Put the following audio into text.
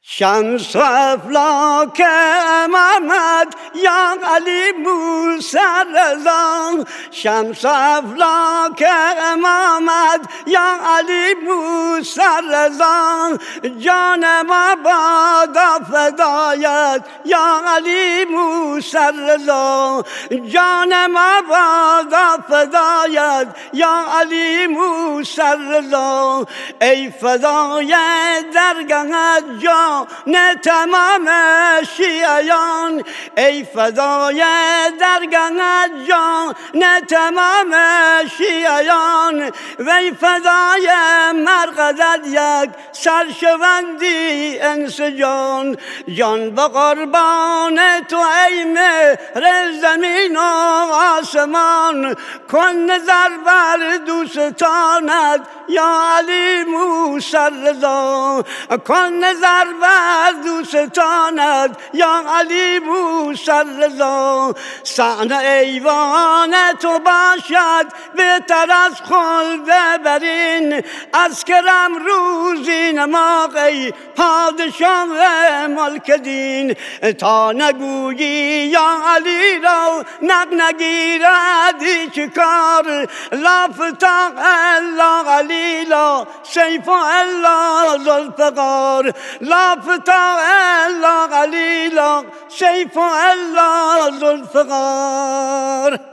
شمس افلاک امامت یا علی موسی رضا، شمس افلاک امامت یا علی موسی رضا، جان ما بادا فدایت یا علی موسی رضا، جان ما بادا فدایت یا علی موسی رضا. ای فدای درگاهت جان تمام شیعیان، ای فدای درگاهت جان تمام شیعیان، وی فدای مرقدت یک سرشوندی انس جان. جان به قربان تو ای مهر زمین و آسمان، کن نظر بر دوستانت یا علی موسی رضا، کن نظر بر دوستانت یا علی موسی رضا. صحن ایوان تو باشد بهتر از خلد برین، از کرم روزی نماغ ای پادشاه ملک دین. تا نگویی یا علی را نگیرد هیچ کار، لا فتح الا علی لا سیف الا ذوالفقار، لا فتح الا علی لا سیف الا ذوالفقار.